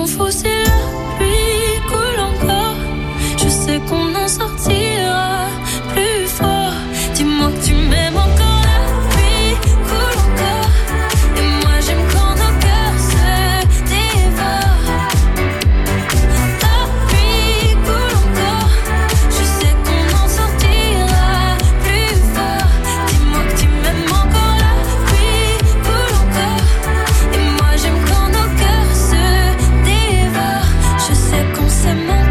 m'en fous si la pluie coule encore. Je sais qu'on en sortira plus fort. Dis-moi que tu m'aimes encore. La pluie coule encore. Et moi j'aime quand nos cœurs se dévorent. La pluie coule encore. Je sais qu'on en sortira plus fort. Dis-moi que tu m'aimes encore. La pluie coule encore. Et moi j'aime quand nos cœurs se dévorent. Je sais qu'on s'aime encore.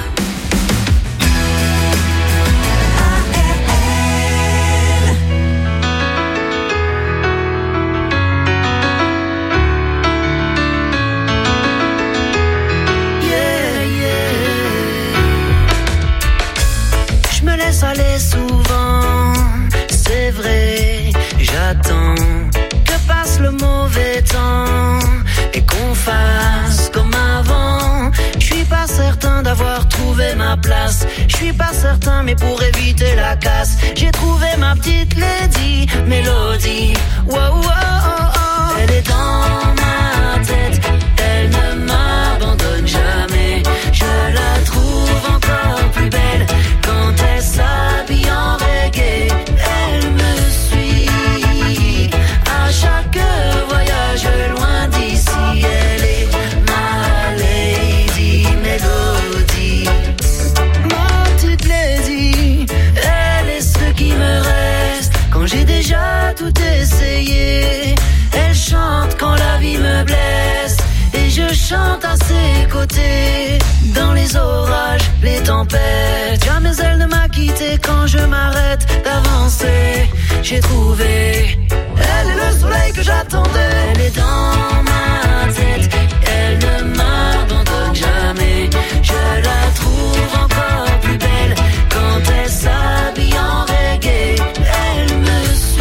Je me laisse aller souvent, c'est vrai, j'attends que passe le mauvais temps et qu'on fasse comme avant. Je suis pas certain d'avoir trouvé ma place, je suis pas certain mais pour éviter la casse, j'ai trouvé ma petite lady, Mélodie. Wow, wow, oh, oh. Elle est dans ma tête, elle ne m'abandonne jamais, je la trouve encore plus belle quand elle s'habille en reggae. Elle me suit à chaque voyage loin d'ici. Elle est ma lady Mélodie, ma petite lady. Elle est ce qui me reste quand j'ai déjà tout essayé. Elle chante quand la vie me blesse et je chante à ses côtés. Dans les orages, les tempêtes, jamais elle ne m'a quitté quand je m'arrête d'avancer. J'ai trouvé, elle est le soleil que j'attendais. Elle est dans ma tête, elle ne m'abandonne jamais. Je la trouve encore plus belle quand elle s'habille en reggae. Elle me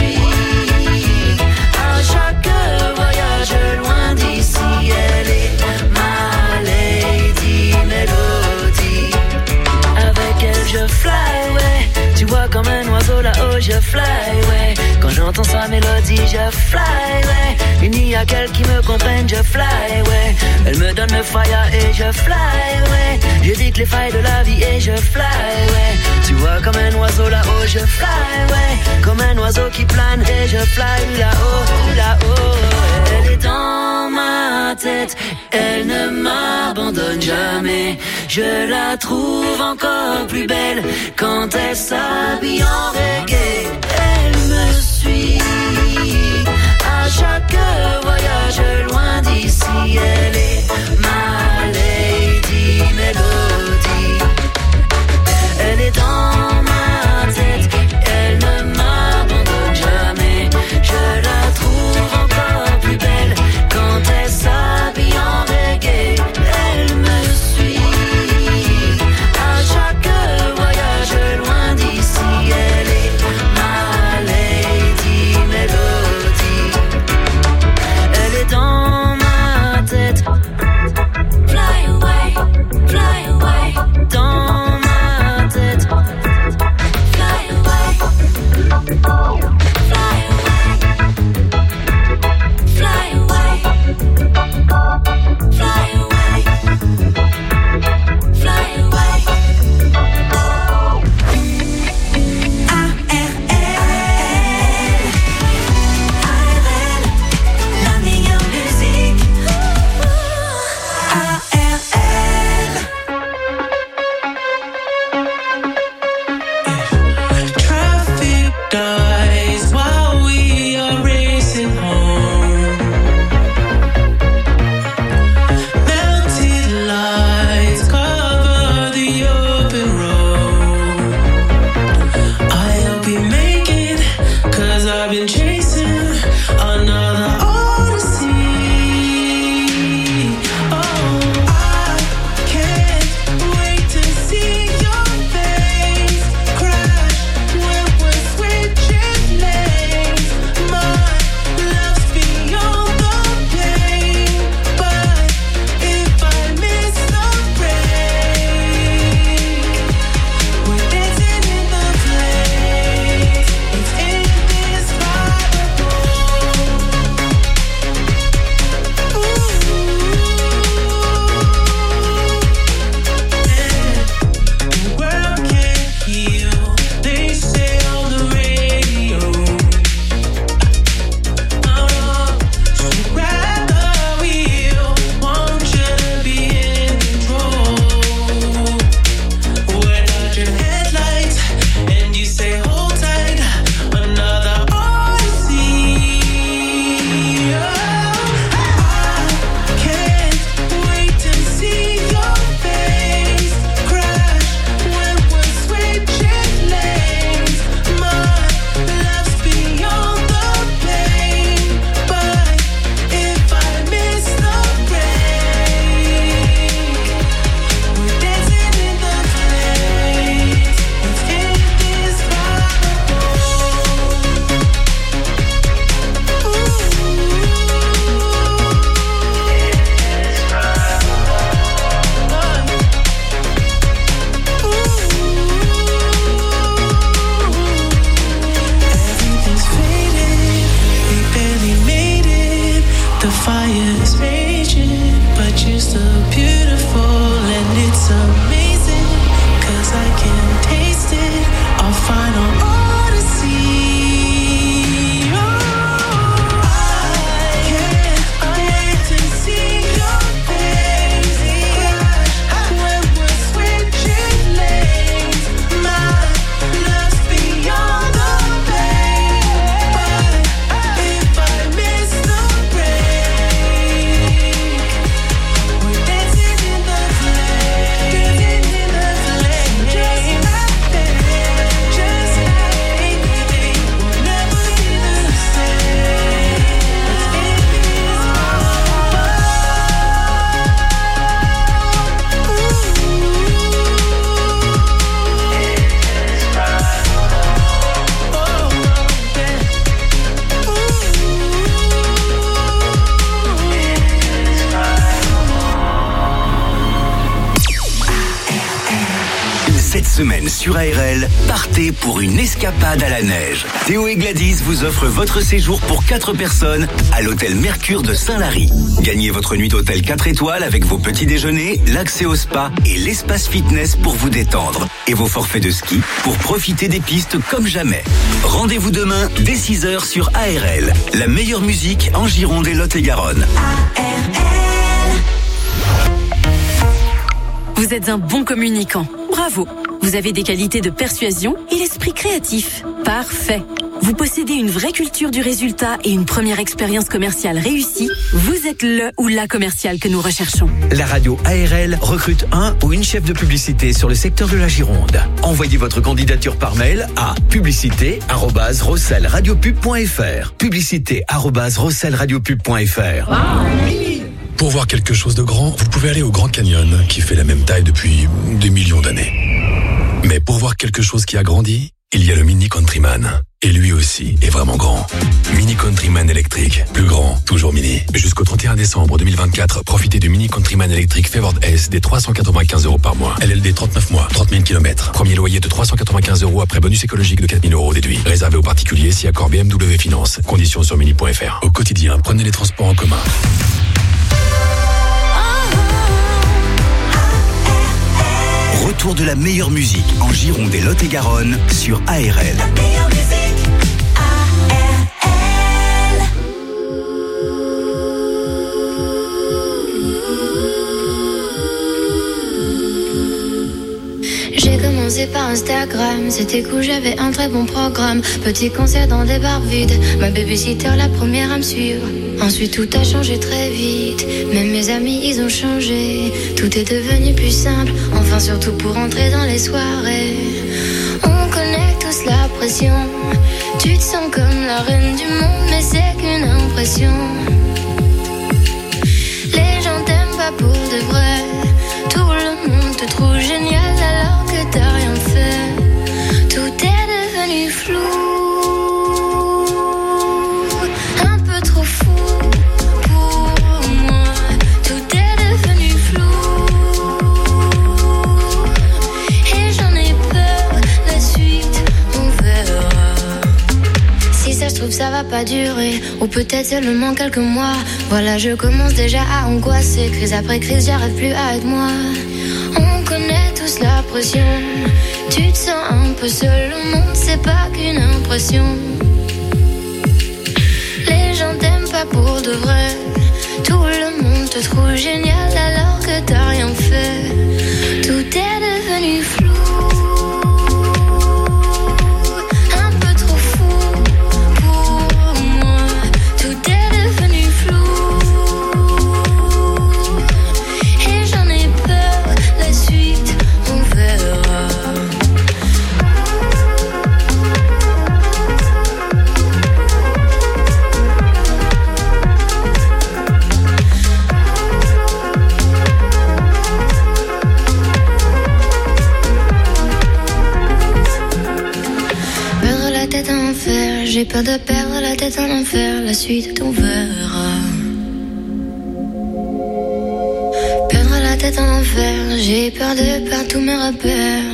suit à chaque voyage loin d'ici. Elle est ma lady Mélodie. Avec elle je fly, ouais. Tu vois comme un oiseau là-haut je fly, ouais. Quand j'entends sa mélodie je fly, ouais. Il n'y a qu'elle qui me comprenne, je fly, ouais. Elle me donne le fire et je fly, ouais. J'évite les failles de la vie et je fly, ouais. Tu vois comme un oiseau là-haut je fly, ouais. Comme un oiseau qui plane et je fly là-haut, là-haut. Elle est dans ma tête, elle ne m'abandonne jamais. Je la trouve encore plus belle quand elle s'habille en reggae. Elle me suit à chaque voyage loin d'ici. Elle est ma lady Mélodie. Elle est dans ma tête, elle ne m'abandonne jamais. Je la trouve encore plus belle quand elle s'habille en reggae. Elle me suit à chaque voyage loin d'ici. Elle est ma lady Mélodie. Elle est dans ma tête, semaine sur ARL, partez pour une escapade à la neige. Théo et Gladys vous offrent votre séjour pour 4 personnes à l'hôtel Mercure de Saint-Lary. Gagnez votre nuit d'hôtel 4 étoiles avec vos petits déjeuners, l'accès au spa et l'espace fitness pour vous détendre. Et vos forfaits de ski pour profiter des pistes comme jamais. Rendez-vous demain dès 6h sur ARL. La meilleure musique en Gironde et Lot-et-Garonne. Vous êtes un bon communicant. Bravo. Vous avez des qualités de persuasion et l'esprit créatif. Parfait. Vous possédez une vraie culture du résultat et une première expérience commerciale réussie. Vous êtes le ou la commerciale que nous recherchons. La radio ARL recrute un ou une chef de publicité sur le secteur de la Gironde. Envoyez votre candidature par mail à publicité@rosselradiopub.fr. publicité@rosselradiopub.fr. Pour voir quelque chose de grand, vous pouvez aller au Grand Canyon, qui fait la même taille depuis des millions d'années. Mais pour voir quelque chose qui a grandi, il y a le Mini Countryman. Et lui aussi est vraiment grand. Mini Countryman électrique. Plus grand, toujours mini. Jusqu'au 31 décembre 2024, profitez du Mini Countryman électrique Favored S des 395 € par mois. LLD 39 mois, 30 000 km. Premier loyer de 395 € après bonus écologique de 4 000 € déduit. Réservé aux particuliers si accord BMW Finance. Conditions sur mini.fr. Au quotidien, prenez les transports en commun. Retour de la meilleure musique en Gironde et Lot-et-Garonne sur ARL. La meilleure musique, ARL. J'ai commencé par Instagram, c'était cool, j'avais un très bon programme. Petit concert dans des bars vides, ma babysitter la première à me suivre. Ensuite tout a changé très vite, même mes amis ils ont changé. Tout est devenu plus simple, enfin surtout pour entrer dans les soirées. On connaît tous la pression, tu te sens comme la reine du monde, mais c'est qu'une impression. Les gens t'aiment pas pour de vrai, tout le monde te trouve génial alors que t'as rien fait. Tout est devenu flou, un peu trop fou pour moi. Tout est devenu flou et j'en ai peur, la suite on verra. Si ça se trouve ça va pas durer, ou peut-être seulement quelques mois. Voilà, je commence déjà à angoisser, crise après crise j'arrive plus à être moi. On connaît tous la pression, tu te sens un peu seul, le monde c'est pas qu'une impression. Les gens t'aiment pas pour de vrai, tout le monde te trouve génial alors que t'as rien fait. Tout est devenu flou, un peu trop fou pour moi. Tout est devenu flou et j'en ai peur, la suite on verra. Perdre la tête en enfer, j'ai peur de perdre la tête en enfer, la suite on verra. Perdre la tête en enfer, j'ai peur de perdre tous mes repères.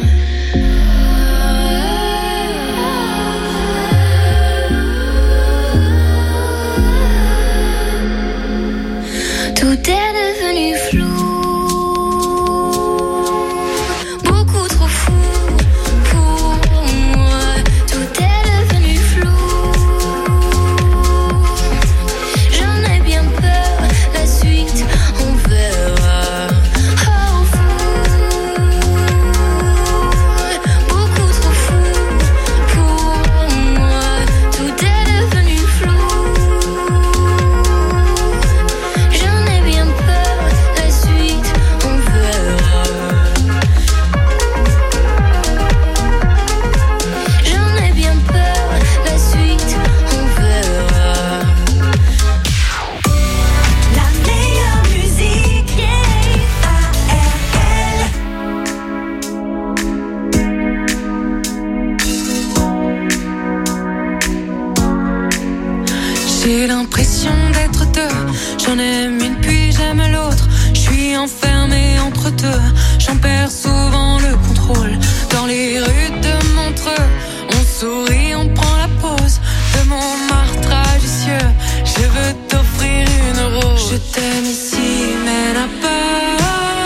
Tout est devenu flou, beaucoup trop fou pour moi. Tout est devenu flou, j'en ai bien peur, la suite on verra. Oh fou, beaucoup trop fou pour moi. Tout est devenu flou, j'en ai bien peur, la suite on verra. J'en ai bien peur, la suite on verra. La meilleure musique, ARL. J'ai l'impression d'être deux, j'en aime une puis j'aime l'autre. Je suis enfermée entre deux, j'en perds souvent le contrôle. Dans les rues de Montreux, on sourit, on prend la pause de Montmartre à Jussieu. Je veux t'offrir une rose. Je t'aime ici, mais là-bas,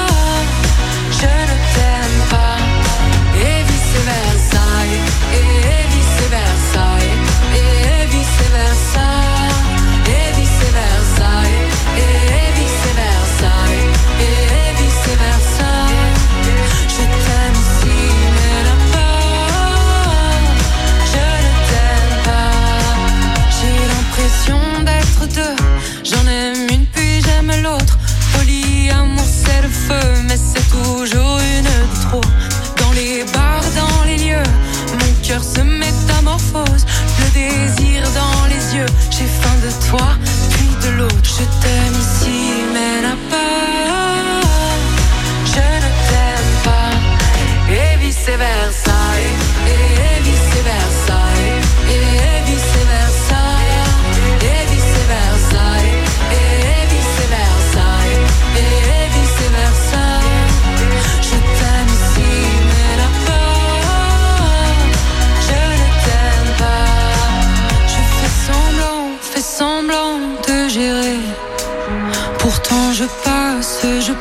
je ne t'aime pas. Et vice-versa, et vice-versa, et vice-versa, et vice-versa, et vice-versa, et vice-versa. Je t'aime ici, mais là-bas, je ne t'aime pas. J'ai l'impression d'être deux, j'en aime une puis j'aime l'autre. Polyamour c'est le feu, mais c'est toujours une de trop. Dans les bars, dans les lieux, mon cœur se métamorphose. Le désir dans les yeux, j'ai faim de toi, puis de l'autre. Je t'aime ici, mais là-bas, je ne t'aime pas. Et vice-versa, et vice-versa, et vice-versa, et vice-versa, et vice-versa, et vice-versa. Je t'aime ici, mais là-bas, je ne t'aime pas. Je fais semblant de gérer. Pourtant je passe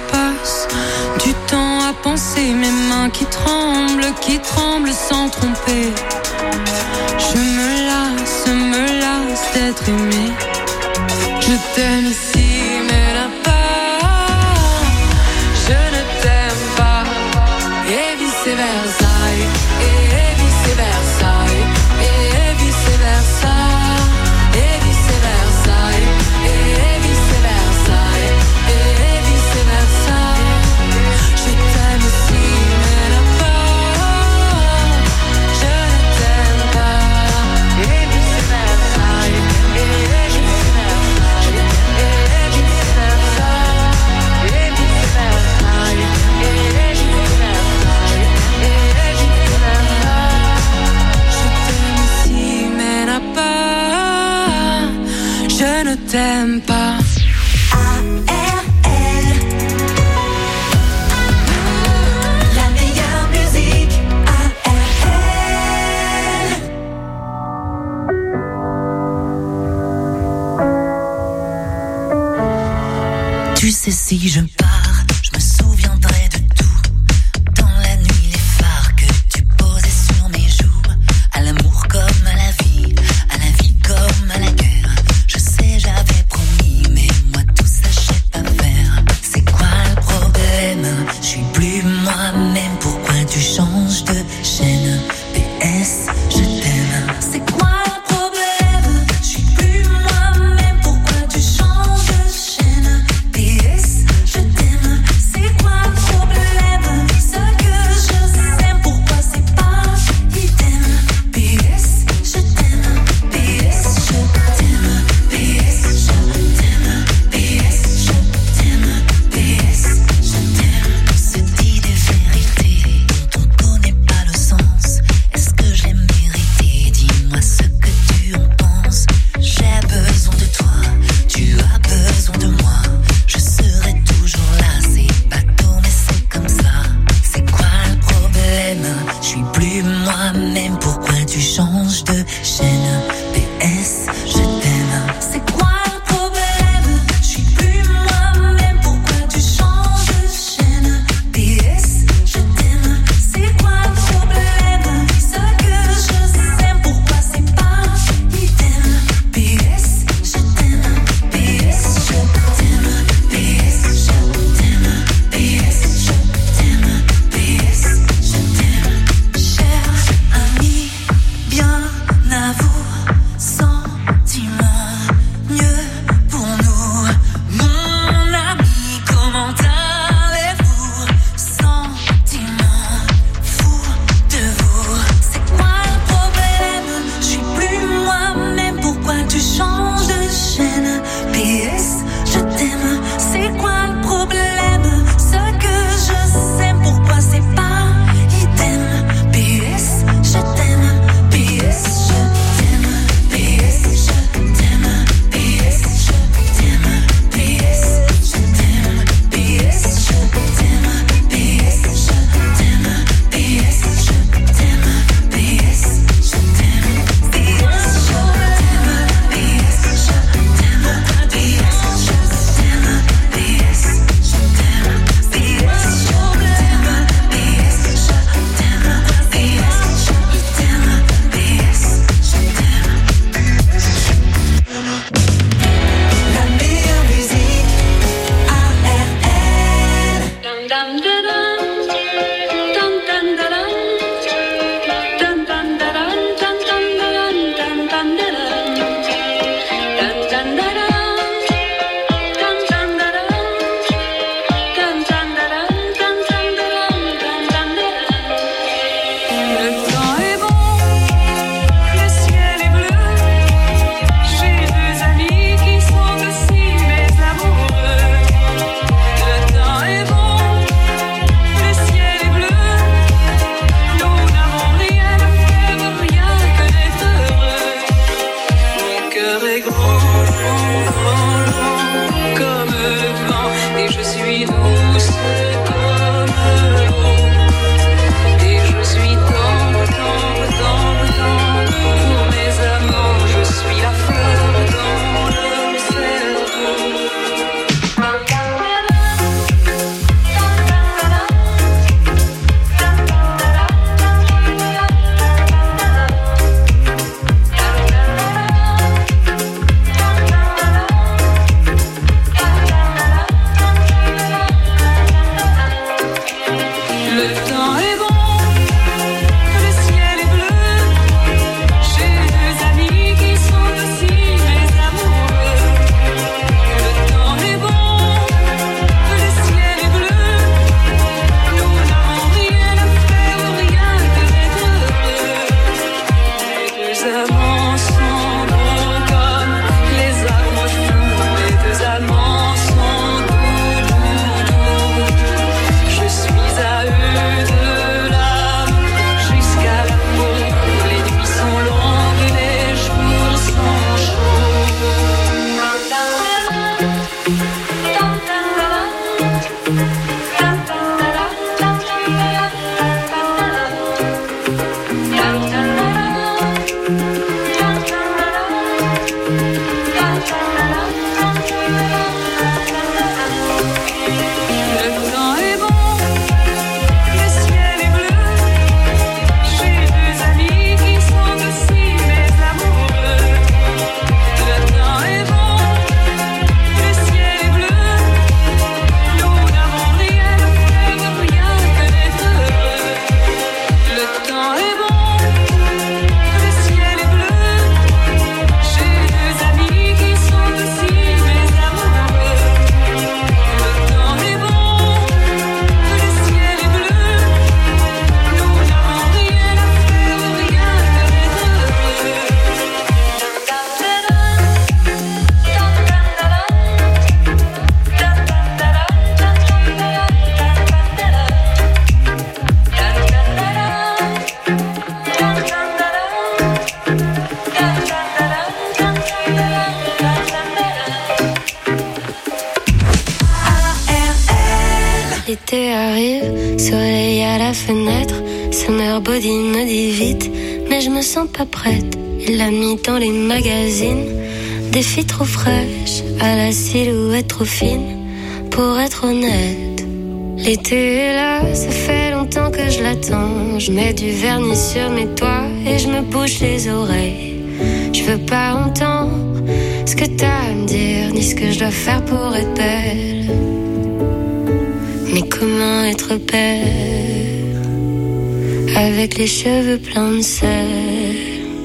du temps à penser. Mes mains qui tremblent sans tromper. Je me lasse d'être aimé. Je t'aime ici, mais là-bas, je ne t'aime pas. Et vice-versa, et vice-versa, et vice-versa, et vice-versa, et vice-versa, et vice-versa. Je t'aime ici, mais là-bas, je ne j'arrive, soleil à la fenêtre. Summer body me dit vite, mais je me sens pas prête. Il l'a mis dans les magazines, des filles trop fraîches, à la silhouette trop fine. Pour être honnête, l'été est là, ça fait longtemps que je l'attends. Je mets du vernis sur mes doigts et je me bouche les oreilles. Je veux pas entendre ce que t'as à me dire, ni ce que je dois faire pour être belle. Mais comment être belle avec les cheveux pleins de sel?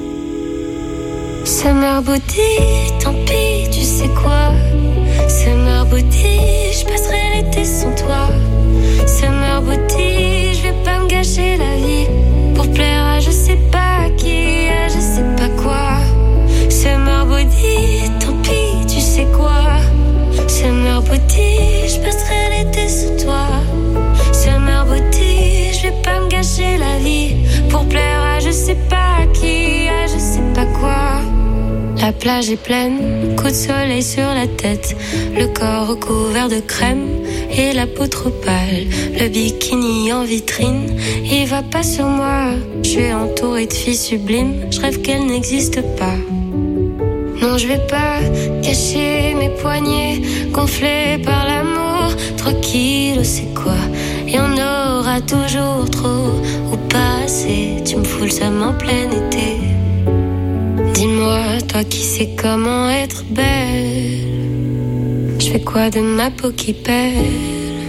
Summer body, tant pis, tu sais quoi? Summer body, je passerai l'été sans toi. Summer body, je vais pas me gâcher la vie pour plaire à je sais pas qui, à je sais pas quoi. Summer body, tant pis, tu sais quoi? Summer body, je passerai l'été sans toi. Summer body, je vais pas me gâcher la vie pour plaire à je sais pas qui, à je sais pas quoi. La plage est pleine, coup de soleil sur la tête, le corps recouvert de crème et la peau trop pâle. Le bikini en vitrine, il va pas sur moi. Je suis entourée de filles sublimes, je rêve qu'elles n'existent pas. Non, je vais pas cacher mes poignets gonflés par l'amour. 3 kilos, c'est quoi? Y en aura toujours trop ou pas assez. Tu me fous le seum en plein été. Dis-moi, toi qui sais comment être belle, je fais quoi de ma peau qui pèle?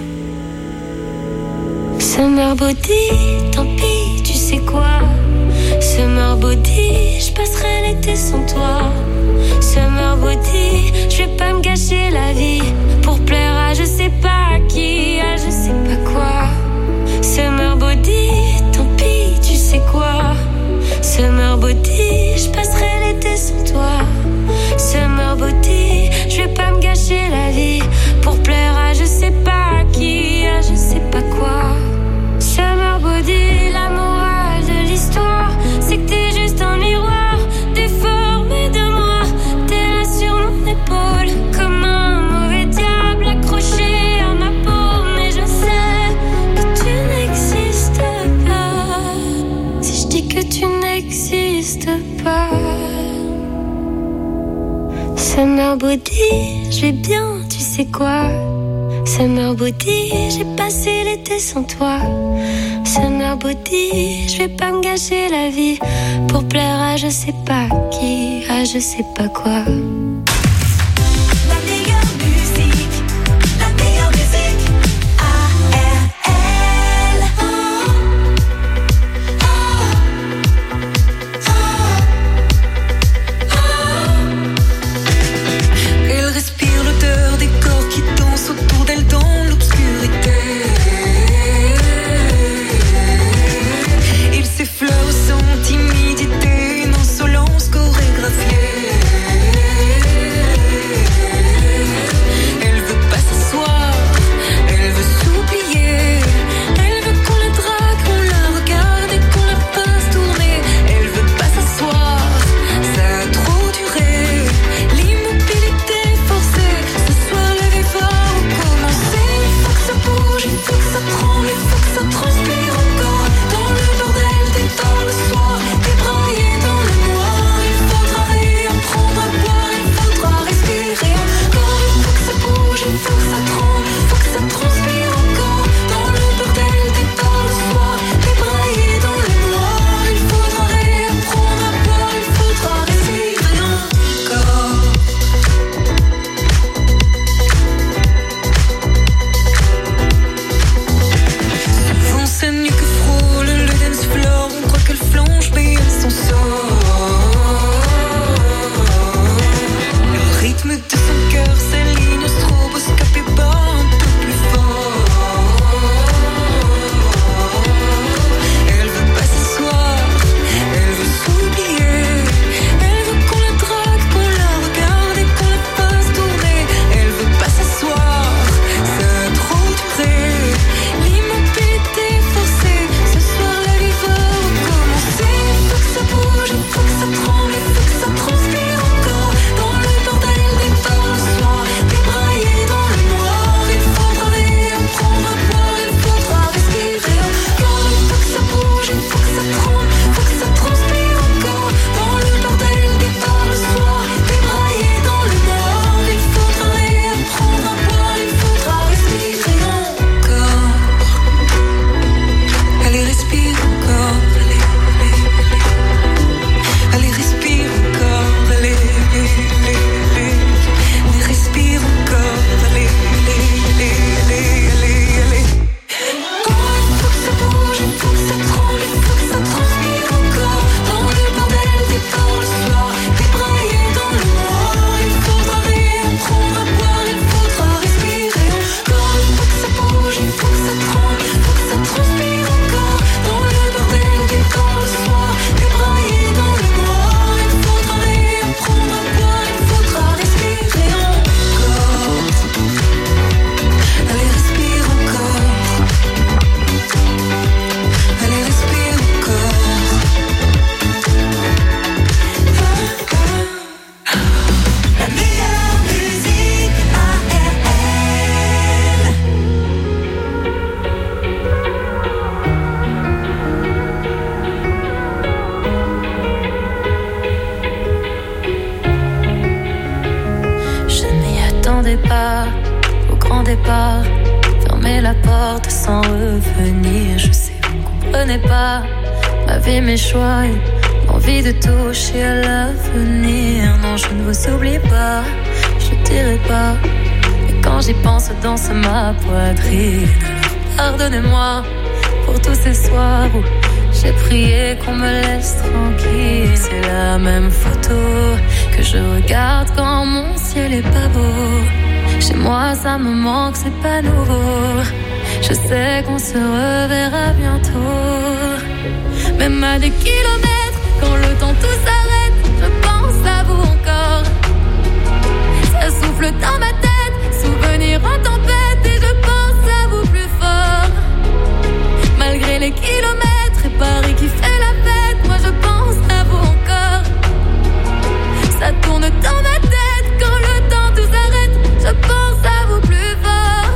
Summer body, tant pis, tu sais quoi? Summer body, je passerai l'été sans toi. Summer body, je vais pas me gâcher la vie pour plaire à je sais pas qui, à je sais pas quoi. Summer body, tant pis, tu sais quoi? Summer body, je passerai l'été sans toi. Summer body, je vais pas me gâcher la vie pour plaire à je sais pas qui, à je sais pas quoi. Summer body, la morale de l'histoire, c'est que t'es juste un miroir déformé de moi. T'es là sur mon épaule comme un mauvais diable accroché à ma peau. Mais je sais que tu n'existes pas si je dis que tu n'existes pas. Summer body, je vais bien, tu sais quoi? Summer body, j'ai passé l'été sans toi. Summer body, je vais pas me gâcher la vie pour plaire à je sais pas qui, à je sais pas quoi. Timidité, une insolence chorégraphiée. porte sans revenir. Je sais, vous comprenez pas ma vie, mes choix et l'envie de toucher à l'avenir. Non, je ne vous oublie pas, je dirai pas. Et quand j'y pense, danse ma poitrine. Pardonnez-moi pour tous ces soirs où j'ai prié qu'on me laisse tranquille. C'est la même photo que je regarde quand mon ciel est pas beau. Chez moi ça me manque, c'est pas nouveau. Je sais qu'on se reverra bientôt. Même à des kilomètres, quand le temps tout s'arrête, je pense à vous encore. Ça souffle dans ma tête, souvenir en tempête, et je pense à vous plus fort. Malgré les kilomètres et Paris qui fait la fête, moi je pense à vous encore. Ça tourne dans ma tête, quand le temps tout s'arrête, je pense à vous plus fort.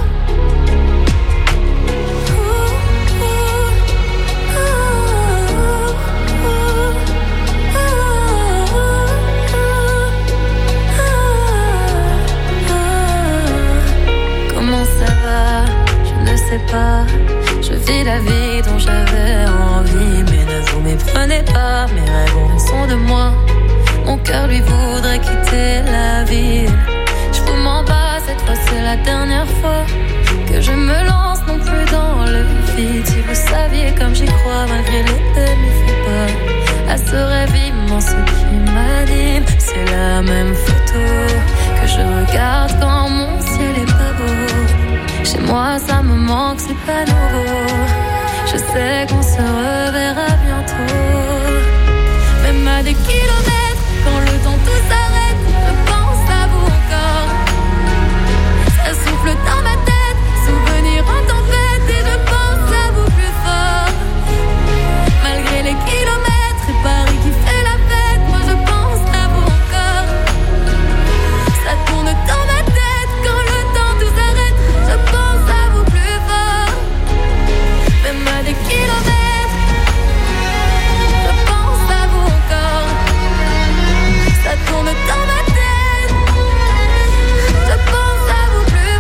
Comment ça va? Je ne sais pas. Je vis la vie dont j'avais envie, mais ne vous méprenez pas, mes rêves ont raison de moi. Mon cœur lui voudrait quitter la ville. Je vous mens pas, cette fois c'est la dernière fois que je me lance non plus dans le vide. Si vous saviez comme j'y crois, malgré les demi-fais pas, à ce rêve immense qui m'anime. C'est la même photo que je regarde quand mon ciel est pas beau. Chez moi ça me manque, c'est pas nouveau. Je sais qu'on se reverra bientôt. Même à des kilomètres, quand le temps tout s'arrête, je pense à vous encore. Ça souffle dans ma tête, souvenir en tempête, et je pense à vous plus fort. Malgré les kilomètres et Paris qui fait la fête, moi je pense à vous encore. Ça tourne dans ma tête, quand le temps tout s'arrête, je pense à vous plus fort. Même à des kilomètres, je pense à vous encore. Ça tourne dans ma tête, je pense à vous plus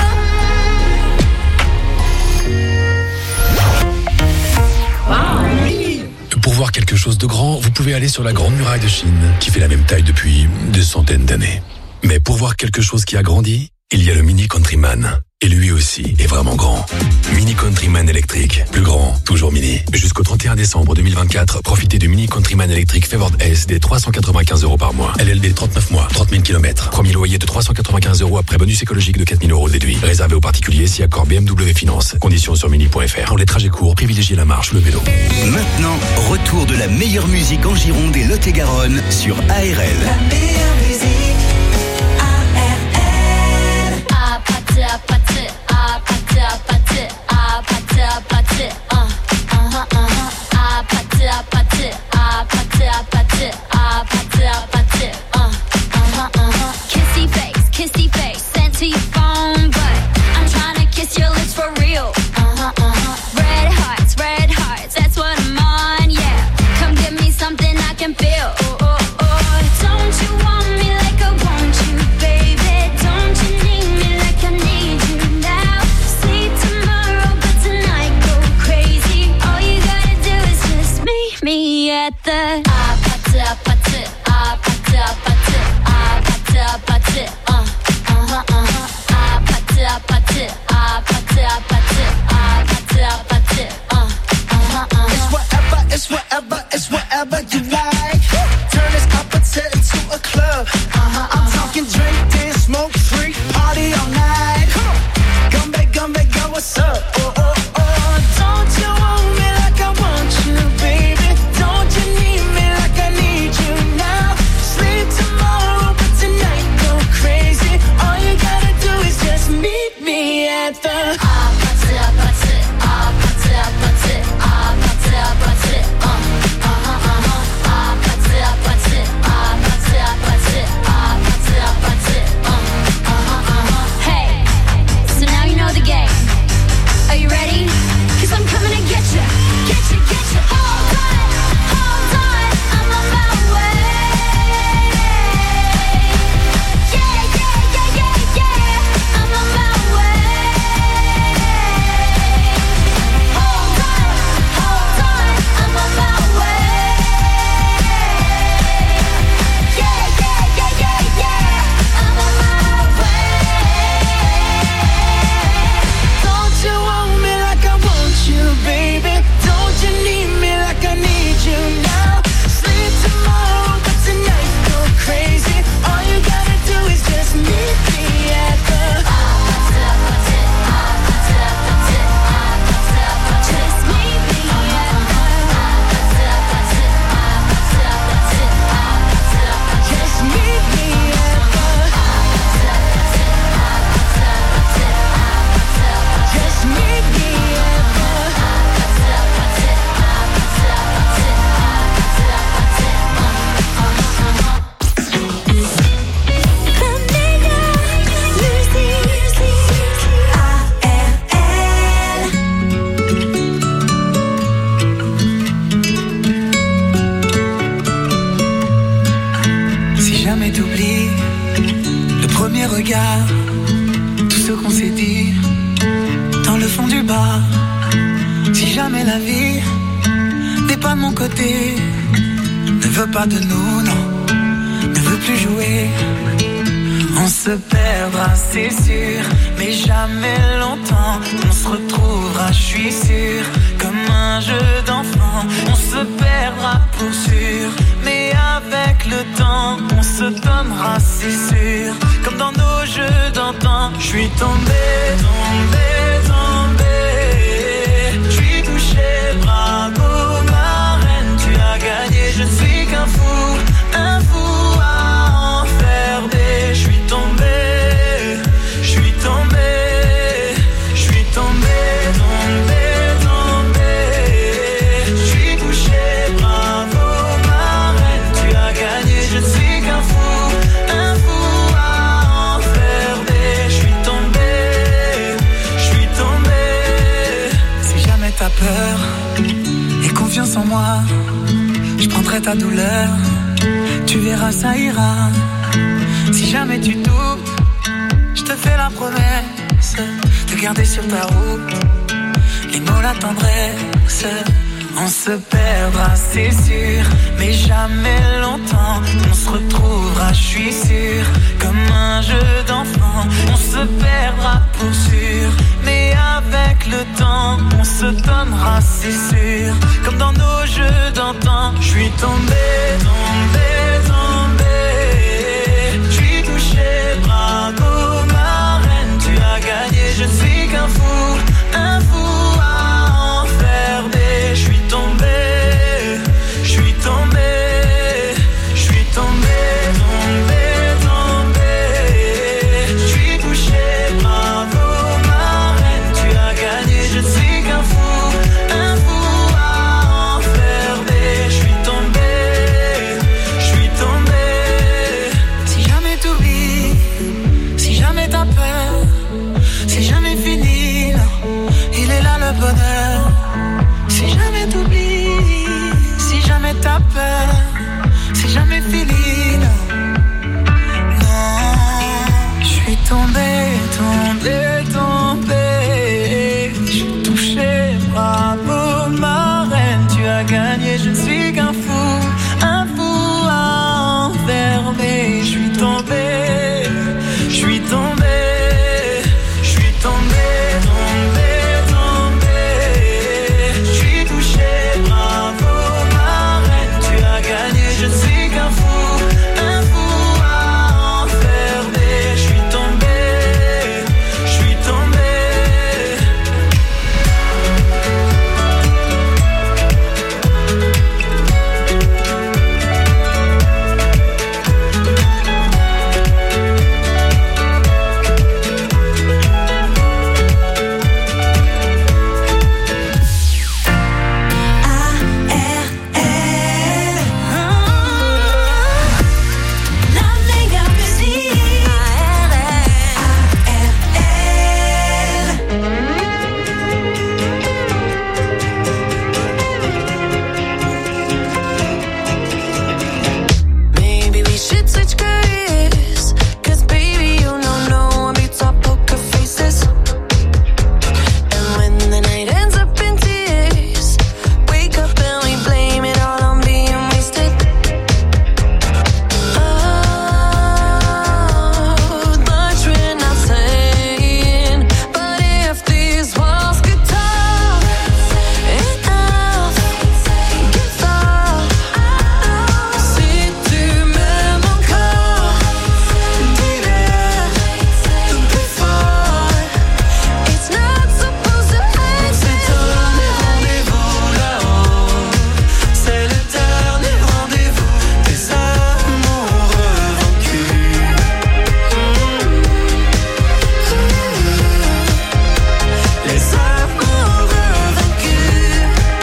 fort. Pour voir quelque chose de grand, vous pouvez aller sur la Grande Muraille de Chine, qui fait la même taille depuis des centaines d'années. Mais pour voir quelque chose qui a grandi, il y a le Mini Countryman. Et lui aussi est vraiment grand. Mini Countryman électrique. Plus grand, toujours mini. Jusqu'au 31 décembre 2024, profitez du Mini Countryman électrique Favored S des 395 € par mois. LLD 39 mois, 30 000 km. Premier loyer de 395 € après bonus écologique de 4 000 € déduit. Réservé aux particuliers si accord BMW Finance. Conditions sur mini.fr. Pour les trajets courts, privilégiez la marche ou le vélo. Maintenant, retour de la meilleure musique en Gironde et Lot-et-Garonne sur ARL. La meilleure musique. Kissy face, sent to your phone, but I'm trying to kiss your lips for real. Red hearts, that's what I'm on, yeah. Come give me something I can feel. Don't you want me like la vie n'est pas de mon côté, ne veut pas de nous, non, ne veut plus jouer. On se perdra, c'est sûr, mais jamais longtemps. On se retrouvera, je suis sûr, comme un jeu d'enfant. On se perdra pour sûr, mais avec le temps, on se donnera, c'est sûr, comme dans nos jeux d'antan. Je suis tombé, tombé, tombé. Je suis touché, bravo ma reine, tu as gagné. Je ne suis qu'un fou, un fou à enfermer. Je suis tombé, je suis tombé, je suis tombé, tombé, tombé. Je suis touché, bravo ma reine, tu as gagné. Je ne suis qu'un fou, un fou à enfermer. Je suis tombé, je suis tombé. Si jamais t'as peur et confiance en moi, je prendrai ta douleur, tu verras ça ira. Si jamais tu doutes, je te fais la promesse de garder sur ta route les mots, la tendresse. On se perdra, c'est sûr, mais jamais longtemps. On se retrouvera, je suis sûr, comme un jeu d'enfant. On se perdra pour sûr, mais avec le temps, on se donnera, c'est sûr, comme dans nos jeux d'antan. Je suis tombé, tombé, tombé. Je suis touché, bravo ma reine, tu as gagné. Je ne suis qu'un fou, un fou à enfermer. Je suis tombé, je suis tombé, je suis tombé, tombé, tombé. Je suis touché, bravo ma reine, tu as gagné. Je ne suis qu'un fou, un fou à enfermer. Je suis tombé, je suis tombé. Si jamais t'oublies, si jamais t'as peur, c'est jamais fini, non, il est là le bonheur. Si jamais t'oublies, si jamais t'as peur, c'est jamais fini, non, non. Je suis tombé, tombé, tombé. Je suis touché, bravo ma reine, tu as gagné. Je ne suis qu'un fou, un fou à enfermer. Je suis tombé, je suis tombé, je suis tombé, tombé, tombé. Je suis touché, bravo ma reine, tu as gagné. Je ne suis qu'un fou, un fou à enfermer. Je suis tombé, je suis tombé. Maybe we should switch careers, 'cause baby you know no one beats our poker faces. And when the night ends up in tears, wake up and we blame it all on being wasted. Oh, much we're not saying, but if these walls could talk, enough, give up. Si tu m'aimes encore, dis-le plus fort. It's not supposed to end. C'est ton rendez-vous là-haut, c'est le dernier rendez-vous des amoureux vaincus. Les amoureux vaincus.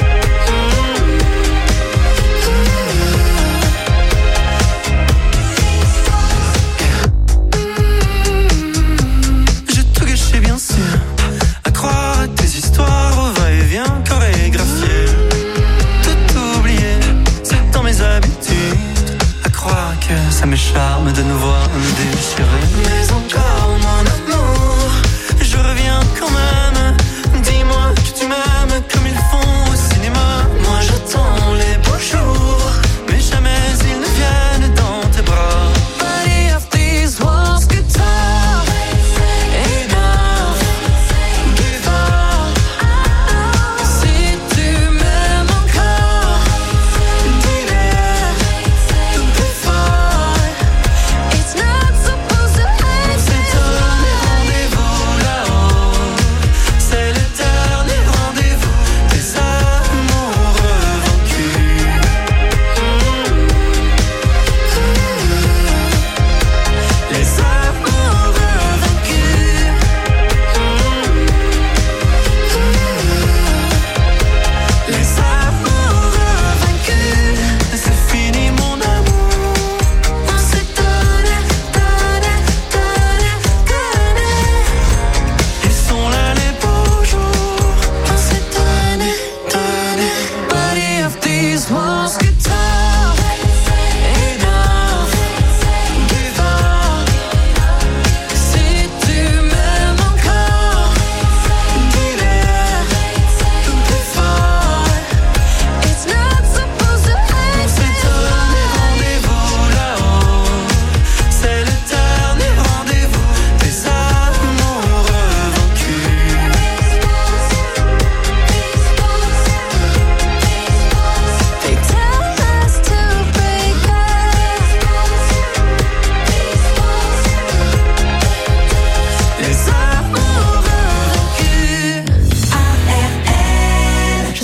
J'ai tout gâché bien sûr, à croire à tes histoires au va-et-vient chorégraphié. Tout oublié, c'est dans mes habitudes, à croire que ça me charme de nous voir nous déchirer. Mais encore mon amour, je reviens quand même. Dis-moi que tu m'aimes comme ils font aussi.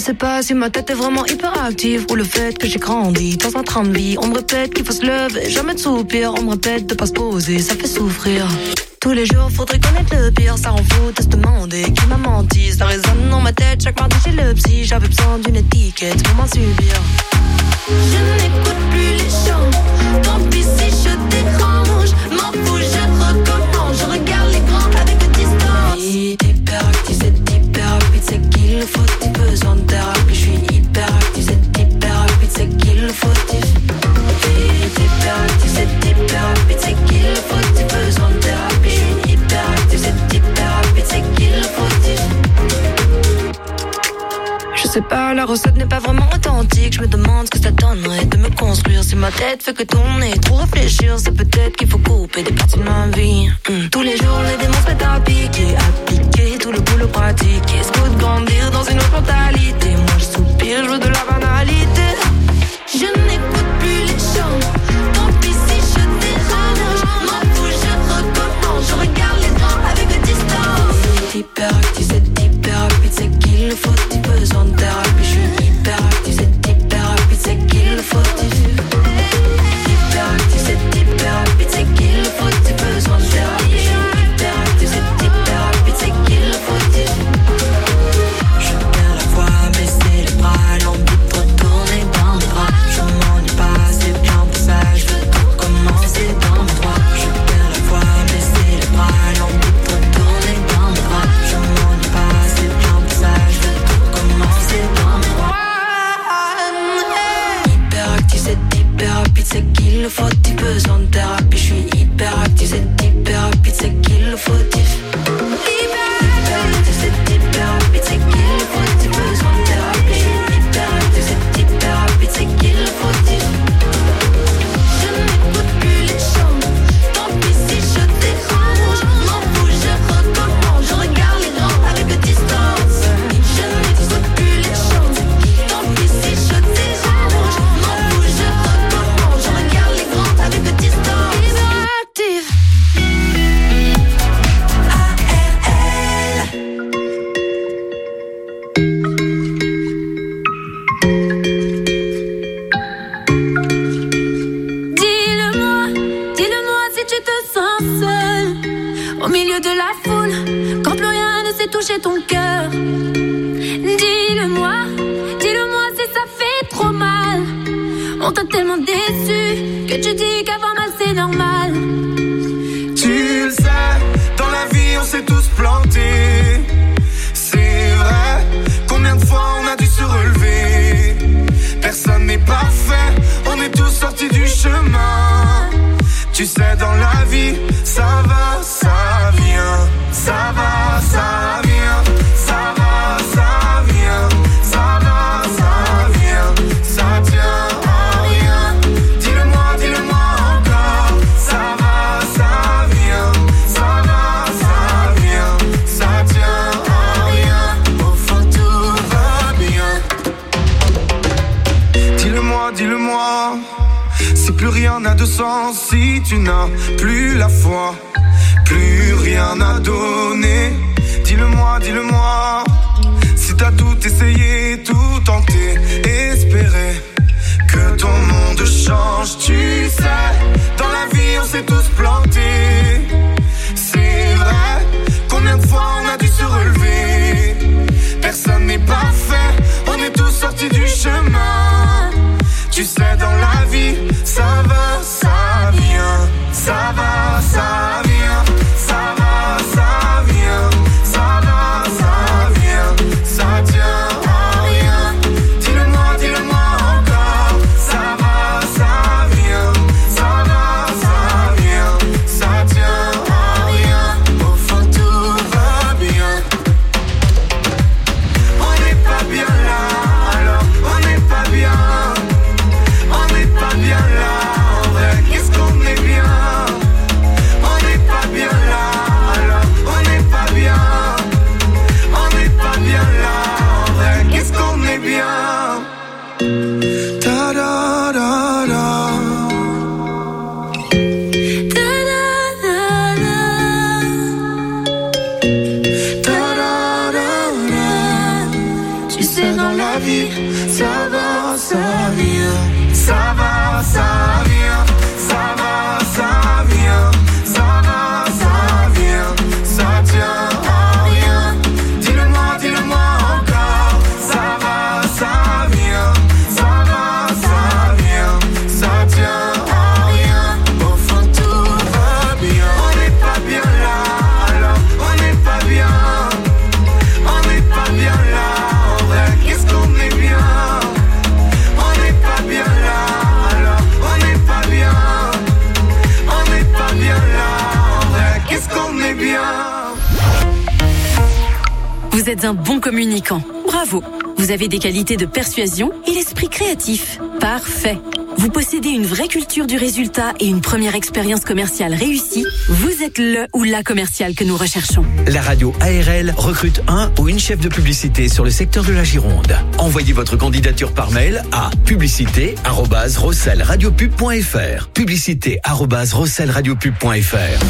sais pas si ma tête est vraiment hyperactive ou le fait que j'ai grandi dans un train de vie. On me répète qu'il faut se lever, jamais de soupir. On me répète de pas se poser, ça fait souffrir. Tous les jours faudrait connaître le pire, ça rend fou de se demander qui m'a menti. Ça résonne dans ma tête chaque mardi chez le psy. J'avais besoin d'une étiquette pour m'en subir. Je n'écoute plus les chants, tant pis si je dérange. M'en fous, je recommence, je regarde les grands avec distance. Hyperactif, c'est hyper rapide, c'est qu'il le faut, t'as besoin de thérapie. Je suis hyperactif, c'est hyper rapide, c'est qu'il le faut. Hyperactif, c'est hyper rapide, c'est qu'il le faut, t'as besoin de thérapie. Je suis hyperactif, c'est hyper rapide, c'est qu'il le faut. Je sais pas, la recette n'est pas vraiment authentique. Je me demande ce que ça donnerait de me construire. Si ma tête fait que tourner, trop réfléchir, c'est peut-être qu'il faut couper des parties de ma vie. Tous les jours, les démons se mettent à appliquer tout le boulot pratique. Est-ce que de grandir dans une autre mentalité? Moi je soupire, je veux de la banalité. Je n'écoute plus les chants, tant pis si je dérange. M'en fous, je recommence, je regarde les grands avec distance. Hyperactif, c'est hyper rapide, c'est qu'il le faut. T'as besoin de thérapie. Je suis hyperactif, c'est hyper rapide, c'est qu'il le faut. Hyperactif, c'est hyper rapide, c'est qu'il le faut. T'as besoin de thérapie. Je suis hyperactif, c'est hyper rapide, c'est qu'il le faut. Je perds la voix, baisser les bras, l'envie de retourner dans mes bras. Je m'ennuie pas, c'est bien pour ça, je veux tout recommencer dans mes droits. Je perds la voix, baisser les bras, l'envie de retourner dans mes bras. Je m'ennuie pas, c'est bien pour ça, je veux tout recommencer dans mes droits. Hyperactif, c'est hyper rapide, c'est qu'il le faut. T'as besoin de thérapie. Je suis hyperactif, c'est hyper rapide, c'est qu'il le faut. Hyperactif, c'est hyper rapide, c'est qu'il le faut. T'as besoin de thérapie. Je suis hyperactif, c'est hyper rapide, c'est qu'il le faut. Je n'écoute plus les chants, tant pis si je dérange. M'en fous, je recommence, je regarde les grands avec distance. Je n'écoute plus les chants, tant pis si je dérange. M'en fous, je recommence, je regarde les grands avec distance. Hyperactive. Dis-le-moi si tu te sens seul au milieu de la foule, quand plus rien ne sait toucher ton cœur. Dis-le-moi si ça fait trop mal. On t'a tellement déçu que tu dis qu'avoir mal c'est normal. Tu le sais, dans la vie on s'est tous plantés. C'est vrai, combien de fois on a dû se relever. Personne n'est parfait, on est tous sortis du chemin. Tu sais, dans la vie, ça va, ça vient. Ça va, ça vient. Ça va, ça vient. Ça va, ça vient. Ça tient à rien. Dis-le-moi encore. Ça va, ça vient. Ça va, ça vient. Ça tient à rien. Au fond, tout va bien. Dis-le-moi. Si plus rien n'a de sens, si tu n'as plus la foi, plus rien à donner. Dis-le-moi. Si t'as tout essayé, tout tenté, espérer que ton monde change. Tu sais, dans la vie on s'est tous plantés. C'est vrai, combien de fois on a dû se relever. Personne n'est parfait, on est tous sortis du chemin. Tu sais, dans la vie, ça va, ça vient. Ça va, ça vient. Ça va, ça vient. Ça va, ça vient. Ça tient à rien. Dis-le-moi encore. Ça va, ça vient. Ça va, ça vient. Ça tient à rien. Au fond, tout va bien. On n'est pas bien là, alors on n'est pas Tu sais, dans la vie, ça va, ça vient. Ça va, ça vient. Ça va, ça vient. Ça va, ça vient. Ça tient à rien. Dis-le-moi encore. Ça va, ça vient. Ça va, ça vient. Ça tient à rien. Au fond, tout va bien. On n'est pas bien là, alors on n'est pas bien. On n'est pas bien là, en vrai, qu'est-ce qu'on est bien. On n'est pas bien là, alors on n'est pas bien. On n'est pas bien là, en vrai, qu'est-ce qu'on est bien. Vous êtes un bon communicant. Bravo. Vous avez des qualités de persuasion et l'esprit créatif. Parfait. Vous possédez une vraie culture du résultat et une première expérience commerciale réussie. Vous êtes le ou la commerciale que nous recherchons. La radio ARL recrute un ou une chef de publicité sur le secteur de la Gironde. Envoyez votre candidature par mail à publicité@rosselradiopub.fr. publicité@rosselradiopub.fr.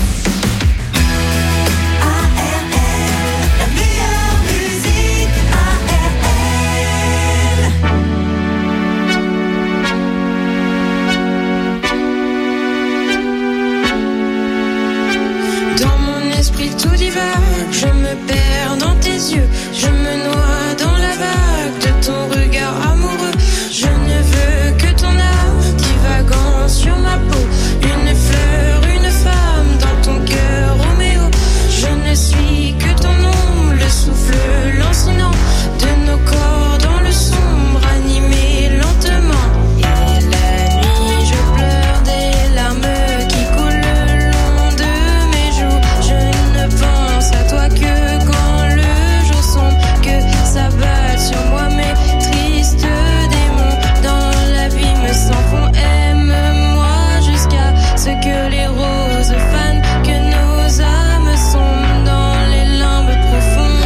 Tout divague, je me perds dans tes yeux, je me noie dans la vague de ton regard amoureux. Je ne veux que ton âme divagant sur ma peau, une fleur, une femme dans ton cœur, Roméo. Je ne suis que ton ombre, le souffle lancinant de nos corps dans le sombre, animé lentement. Et la nuit, je pleure des larmes qui coulent le long de mes joues. Je ne pense à toi que quand le jour sombre, que ça batte sur moi mes tristes démons. Dans la vie me s'en font, aime-moi jusqu'à ce que les roses fanent, que nos âmes sombrent dans les limbes profondes.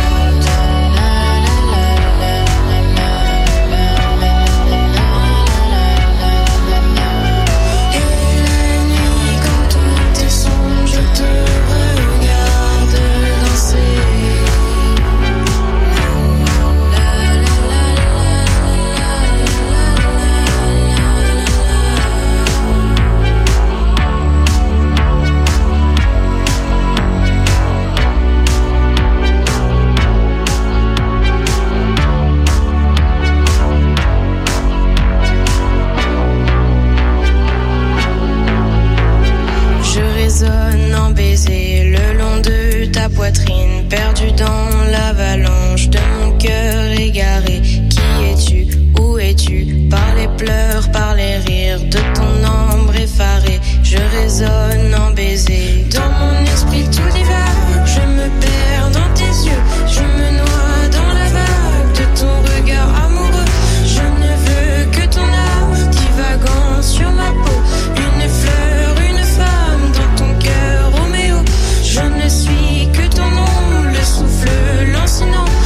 Et la nuit quand tout est sombre, je te regarde danser. Je résonne en baiser le long de ta poitrine, perdu dans l'avalanche de mon cœur égaré. Qui es-tu? Où es-tu? Par les pleurs, par les rires de ton ombre effarée. Je résonne en baiser. Dans mon esprit tout divague, je me perds dans tes yeux, je me noie dans la vague de ton regard amoureux. Je ne veux que ton âme divagant sur ma peau, une fleur, une femme dans ton cœur, Roméo. Je ne suis que ton ombre, le souffle lancinant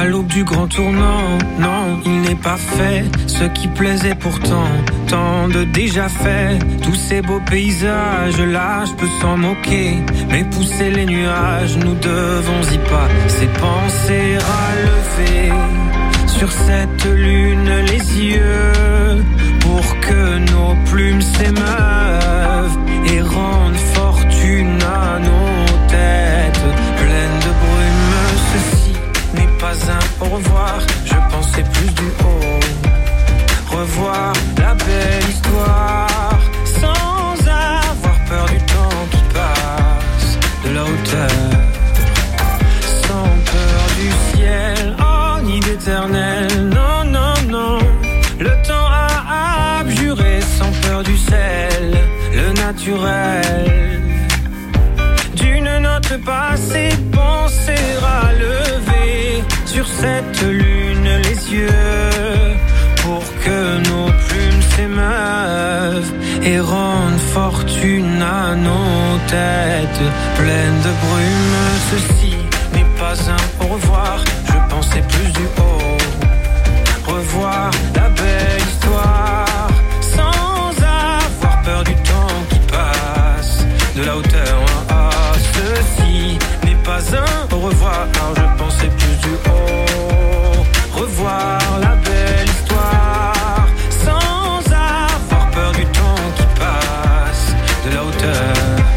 À l'aube du grand tournant, non, il n'est pas fait ce qui plaisait pourtant, tant de déjà fait. Tous ces beaux paysages, là, je peux s'en moquer, mais pousser les nuages, nous devons y pas. Ces pensées relever sur cette lune les yeux, pour que nos plumes s'émeuvent et rendent fortune à nos têtes pleines de brume. Ceci n'est pas un au revoir, je pensais plus du haut. Revoir la belle histoire sans avoir peur du temps qui passe, de la hauteur, sans peur du ciel, oh ni d'éternel. Non, non, non, le temps a abjuré sans peur du sel, le naturel. D'une note passée, penser à lever sur cette lune les yeux, pour que nos plumes s'émeuvent et rendent fortune à nos têtes pleines de brume. Ceci n'est pas un au revoir, je pensais plus du haut. Revoir la belle histoire sans avoir peur du temps qui passe, de la hauteur. Ceci n'est pas un au revoir, je pensais plus du haut. Revoir la belle histoire sans avoir peur du temps qui passe, de la hauteur.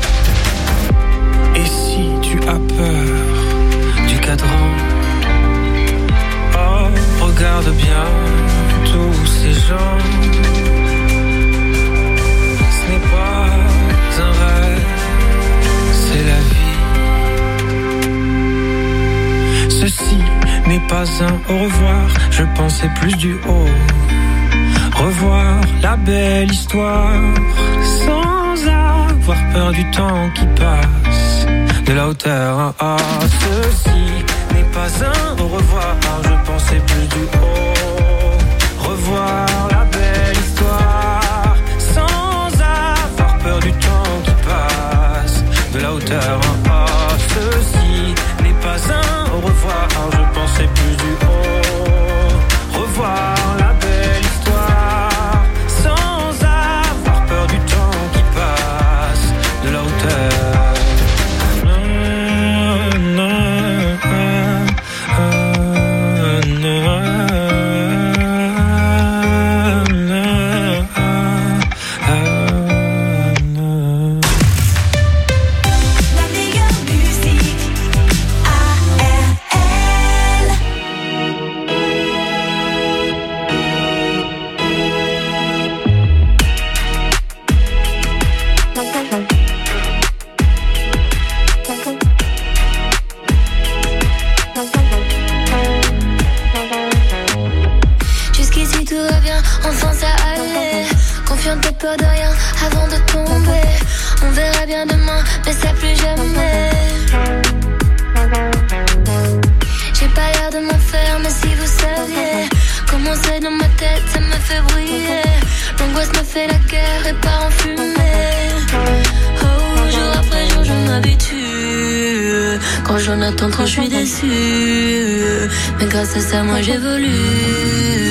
Et si tu as peur du cadran, oh, regarde bien tous ces gens. Ce n'est pas un rêve, c'est la vie. Ceci n'est pas un au revoir, je pensais plus du haut. Revoir la belle histoire sans avoir peur du temps qui passe, de la hauteur. Ah, ceci n'est pas un au revoir, je pensais plus du haut. Revoir la belle histoire sans avoir peur du temps qui passe, de la hauteur. Ah, ceci n'est pas un au revoir, je pensais plus du haut. Revoir la belle histoire sans avoir peur du temps qui passe, de la hauteur. Peur de rien avant de tomber. On verra bien demain, mais ça plus jamais. J'ai pas l'air de m'en faire, mais si vous saviez comment c'est dans ma tête, ça me fait briller. L'angoisse me fait la guerre et part en fumée. Oh, jour après jour, je m'habitue. Quand j'en attends trop, je suis déçue. Mais grâce à ça, moi j'évolue.